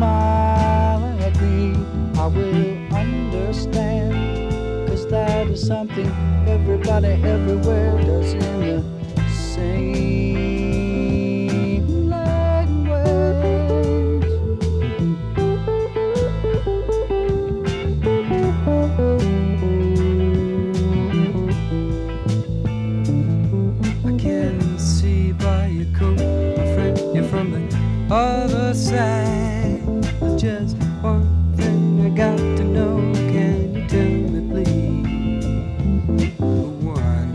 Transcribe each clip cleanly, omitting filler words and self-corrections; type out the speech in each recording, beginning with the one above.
smile at me, I will understand. 'Cause that is something everybody everywhere does in the same language. I can see by your coat, my friend, you're from the other side. There's just one thing I got to know. Can you tell me, please? One.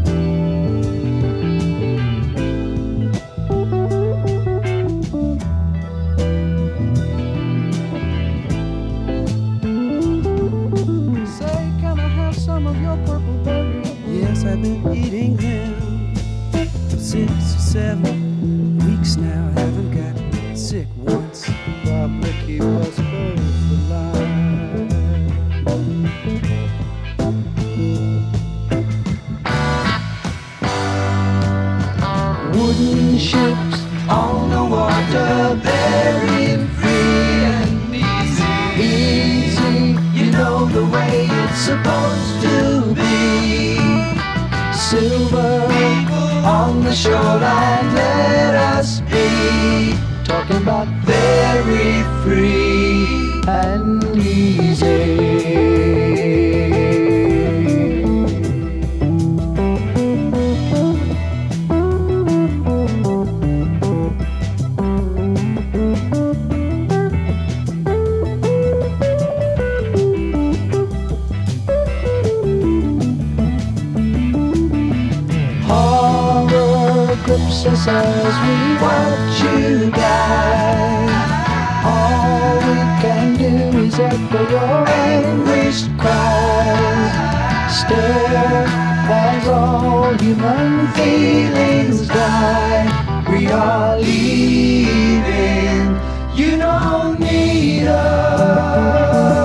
Say, can I have some of your purple berries? Yes, I've been eating them for 6 or 7 weeks now. Haven't got sick once. Probably keep us both alive. Wooden ships on the water, very free and easy. Easy, you know the way it's supposed to be. Silver on the shoreline, let us be. Talking about very free and easy. Horror grips us as we watch you die. All we can do is echo your anguished cries. Stare as all human feelings die. We are leaving, you don't need us.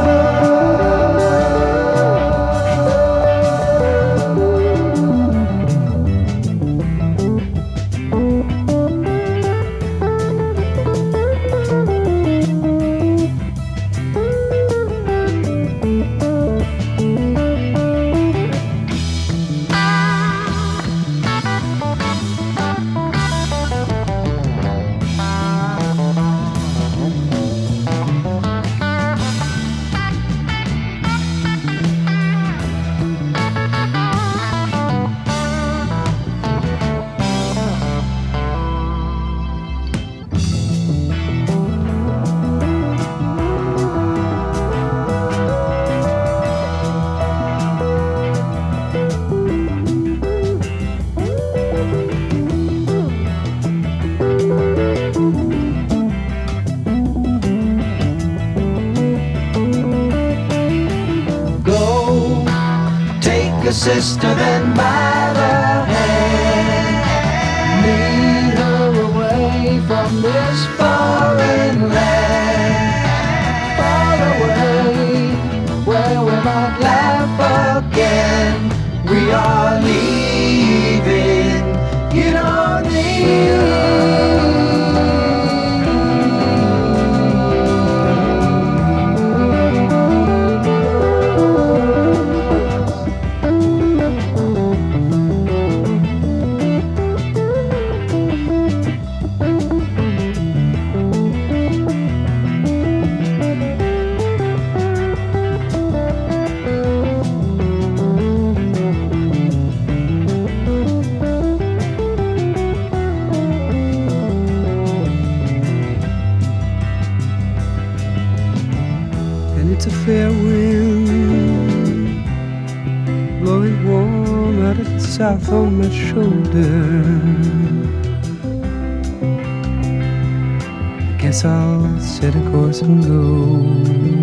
Sister, then by the hand, lead her away from this foreign land, far away, where we might laugh again. We are leaving, you don't need it's a fair wind blowing warm out of the south on my shoulder. I guess I'll set a course and go.